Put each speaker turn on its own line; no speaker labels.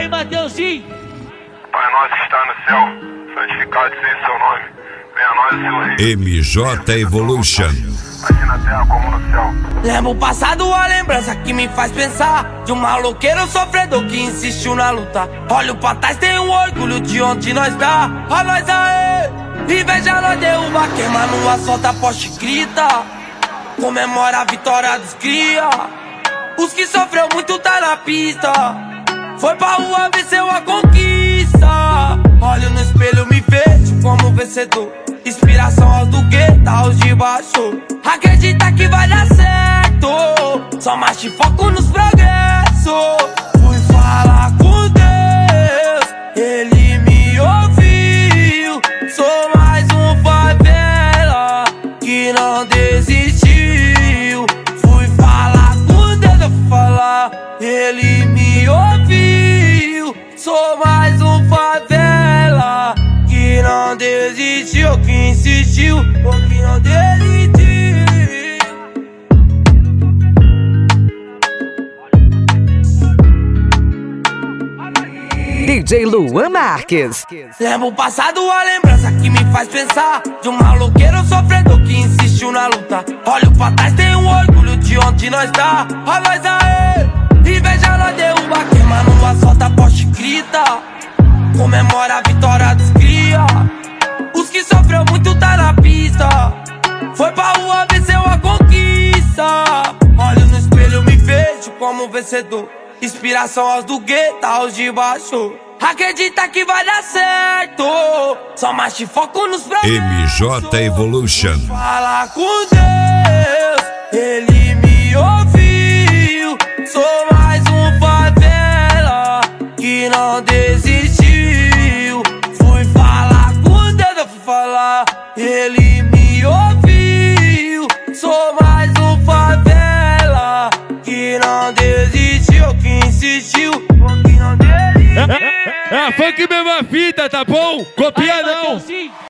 Aí, Mateuzinho.
Pai nosso que está no céu, santificado seja seu nome. Venha a nós o seu reino.
MJ Evolution.
Assim na terra como no céu.
Lembro o passado, a lembrança que me faz pensar de um maloqueiro sofredor que insistiu na luta. Olho pra trás, tenho um orgulho de onde nós tá. A nós aê, inveja nós derruba, queima no asfalto, a poste grita. Comemora a vitória dos cria. Os que sofreu muito tá na pista. Foi pra rua, venceu a conquista. Olho no espelho, me vejo como vencedor. Inspiração aos do gueto, aos de baixo. Acredita que vai dar certo. Só marcha e foco nos progressos. Fui falar com Deus, Ele me ouviu. Sou mais um favela que não desistiu. Fui falar com Deus, eu fui falar, Ele me ouviu. Sou mais um favela que não desistiu, que insistiu, ou que não desistiu.
DJ Luan Marques.
Lembro o passado, a lembrança que me faz pensar de um maloqueiro sofredor que insistiu na luta. Olho pra trás, tenho um orgulho de onde nós tá. A nós aê, inveja nós derruba, queima no asfalto, a poste grita. Comemora a vitória dos cria. Os que sofreu muito tá na pista. Foi pra rua, venceu a conquista. Olho no espelho, me vejo como vencedor. Inspiração aos do gueto, aos de baixo. Acredita que vai dar certo. Só marcha e foco nos progressos.
MJ Evolution.
Fala com Deus, Ele me ouviu. Sou mais um favela que não desistiu. Fui falar com Deus, eu fui falar, Ele me ouviu. Sou mais um favela que não desistiu, que insistiu, que não desistiu.
É funk mesma fita, tá bom? Copia
Aí,
não.
Mateuzinho.